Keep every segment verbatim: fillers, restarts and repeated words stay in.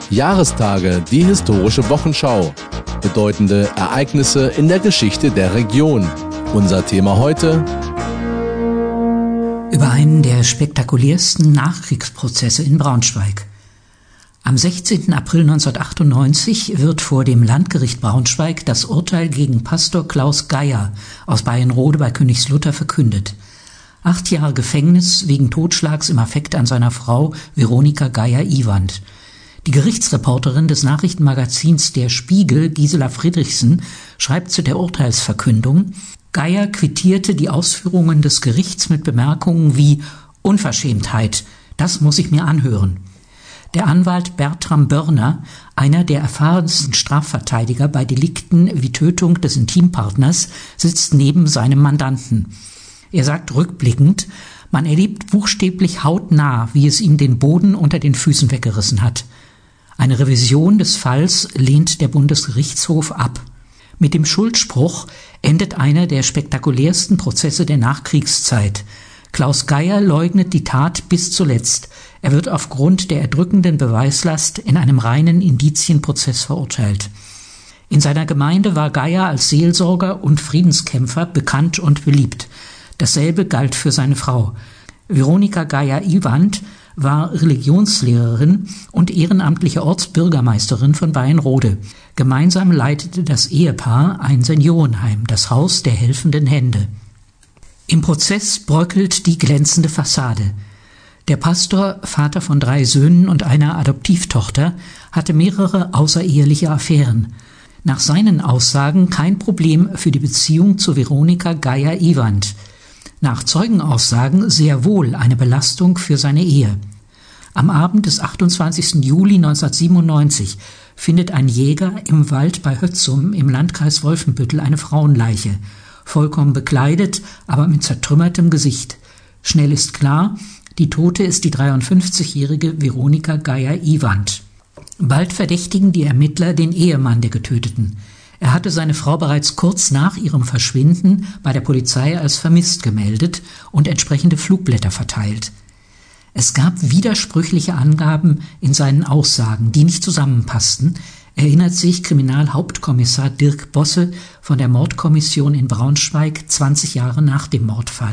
Jahrestage, die historische Wochenschau. Bedeutende Ereignisse in der Geschichte der Region. Unser Thema heute: über einen der spektakulärsten Nachkriegsprozesse in Braunschweig. Am sechzehnten April neunzehnhundertachtundneunzig wird vor dem Landgericht Braunschweig das Urteil gegen Pastor Klaus Geier aus Bayenrode bei Königslutter verkündet. Acht Jahre Gefängnis wegen Totschlags im Affekt an seiner Frau Veronika Geier-Iwand. Die Gerichtsreporterin des Nachrichtenmagazins Der Spiegel, Gisela Friedrichsen, schreibt zu der Urteilsverkündung: Geier quittierte die Ausführungen des Gerichts mit Bemerkungen wie »Unverschämtheit, das muss ich mir anhören«. Der Anwalt Bertram Börner, einer der erfahrensten Strafverteidiger bei Delikten wie Tötung des Intimpartners, sitzt neben seinem Mandanten. Er sagt rückblickend, man erlebt buchstäblich hautnah, wie es ihm den Boden unter den Füßen weggerissen hat. Eine Revision des Falls lehnt der Bundesgerichtshof ab. Mit dem Schuldspruch endet einer der spektakulärsten Prozesse der Nachkriegszeit. Klaus Geier leugnet die Tat bis zuletzt. Er wird aufgrund der erdrückenden Beweislast in einem reinen Indizienprozess verurteilt. In seiner Gemeinde war Geier als Seelsorger und Friedenskämpfer bekannt und beliebt. Dasselbe galt für seine Frau. Veronika Geier-Iwand war Religionslehrerin und ehrenamtliche Ortsbürgermeisterin von Bayenrode. Gemeinsam leitete das Ehepaar ein Seniorenheim, das Haus der helfenden Hände. Im Prozess bröckelt die glänzende Fassade. Der Pastor, Vater von drei Söhnen und einer Adoptivtochter, hatte mehrere außereheliche Affären. Nach seinen Aussagen kein Problem für die Beziehung zu Veronika Geier-Iwand. Nach Zeugenaussagen sehr wohl eine Belastung für seine Ehe. Am Abend des achtundzwanzigsten Juli neunzehnhundertsiebenundneunzig findet ein Jäger im Wald bei Hötzum im Landkreis Wolfenbüttel eine Frauenleiche, vollkommen bekleidet, aber mit zertrümmertem Gesicht. Schnell ist klar, die Tote ist die dreiundfünfzigjährige Veronika Geier-Iwand. Bald verdächtigen die Ermittler den Ehemann der Getöteten. Er hatte seine Frau bereits kurz nach ihrem Verschwinden bei der Polizei als vermisst gemeldet und entsprechende Flugblätter verteilt. Es gab widersprüchliche Angaben in seinen Aussagen, die nicht zusammenpassten, erinnert sich Kriminalhauptkommissar Dirk Bosse von der Mordkommission in Braunschweig zwanzig Jahre nach dem Mordfall.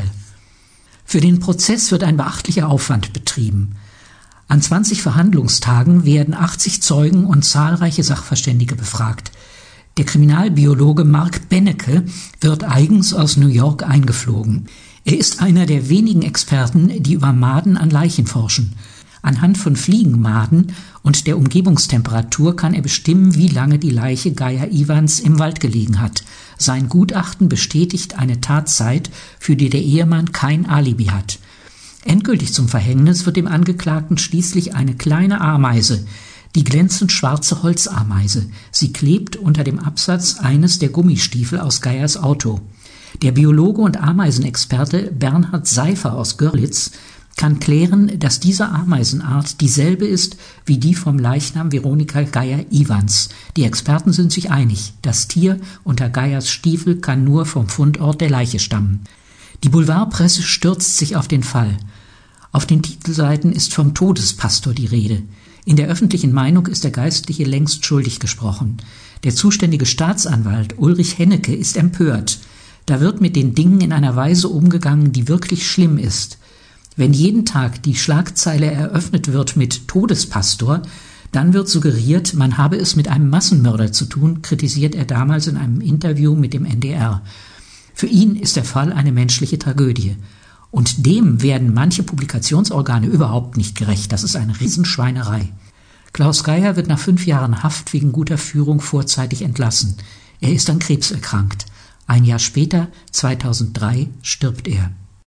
Für den Prozess wird ein beachtlicher Aufwand betrieben. An zwanzig Verhandlungstagen werden achtzig Zeugen und zahlreiche Sachverständige befragt. Der Kriminalbiologe Mark Bennecke wird eigens aus New York eingeflogen. Er ist einer der wenigen Experten, die über Maden an Leichen forschen. Anhand von Fliegenmaden und der Umgebungstemperatur kann er bestimmen, wie lange die Leiche Geier-Iwands im Wald gelegen hat. Sein Gutachten bestätigt eine Tatzeit, für die der Ehemann kein Alibi hat. Endgültig zum Verhängnis wird dem Angeklagten schließlich eine kleine Ameise, die glänzend schwarze Holzameise. Sie klebt unter dem Absatz eines der Gummistiefel aus Geiers Auto. Der Biologe und Ameisenexperte Bernhard Seifer aus Görlitz kann klären, dass diese Ameisenart dieselbe ist wie die vom Leichnam Veronika Geier-Iwands. Die Experten sind sich einig, das Tier unter Geiers Stiefel kann nur vom Fundort der Leiche stammen. Die Boulevardpresse stürzt sich auf den Fall. Auf den Titelseiten ist vom Todespastor die Rede. In der öffentlichen Meinung ist der Geistliche längst schuldig gesprochen. Der zuständige Staatsanwalt Ulrich Hennecke ist empört. Da wird mit den Dingen in einer Weise umgegangen, die wirklich schlimm ist. Wenn jeden Tag die Schlagzeile eröffnet wird mit Todespastor, dann wird suggeriert, man habe es mit einem Massenmörder zu tun, kritisiert er damals in einem Interview mit dem N D R. Für ihn ist der Fall eine menschliche Tragödie. Und dem werden manche Publikationsorgane überhaupt nicht gerecht. Das ist eine Riesenschweinerei. Klaus Geier wird nach fünf Jahren Haft wegen guter Führung vorzeitig entlassen. Er ist an Krebs erkrankt. Ein Jahr später, zweitausenddrei, stirbt er.